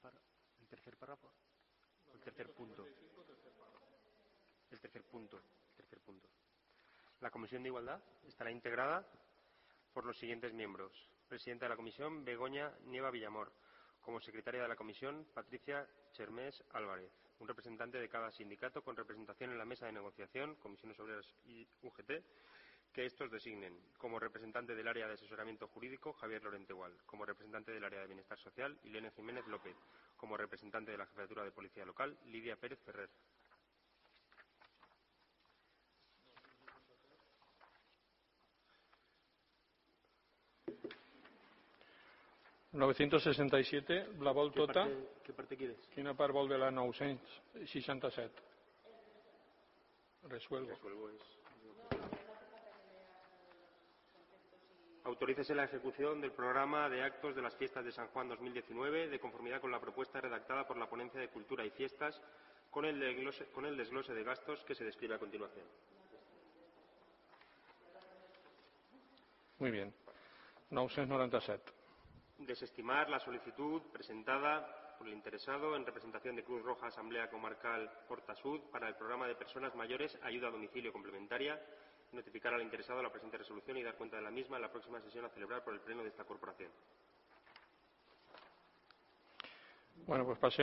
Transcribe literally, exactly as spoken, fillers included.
el tercer párrafo, el tercer punto, el tercer punto, el tercer punto. La Comisión de Igualdad estará integrada por los siguientes miembros: presidenta de la Comisión, Begoña Nieva Villamor; como secretaria de la Comisión, Patricia Chermés Álvarez; un representante de cada sindicato con representación en la mesa de negociación, Comisiones Obreras y U G T, que estos designen; como representante del área de asesoramiento jurídico, Javier Lorente Gual; como representante del área de bienestar social, Irene Jiménez López; como representante de la Jefatura de Policía Local, Lidia Pérez Ferrer. nou-cents seixanta-set, la vol ¿Qué tota? parte, ¿Qué parte quieres? Quina part vol de la nou-cents seixanta-set? Resuelvo. Resuelvo es... Autorícese la ejecución del programa de actos de las fiestas de San Juan dos mil diecinueve, de conformidad con la propuesta redactada por la Ponencia de Cultura y Fiestas, con el desglose, con el desglose de gastos que se describe a continuación. Muy bien. nou-cents noranta-set. Desestimar la solicitud presentada por el interesado en representación de Cruz Roja Asamblea Comarcal Porta Sud para el programa de personas mayores Ayuda a Domicilio Complementaria, notificar al interesado la presente resolución y dar cuenta de la misma en la próxima sesión a celebrar por el Pleno de esta corporación. Bueno, pues pasemos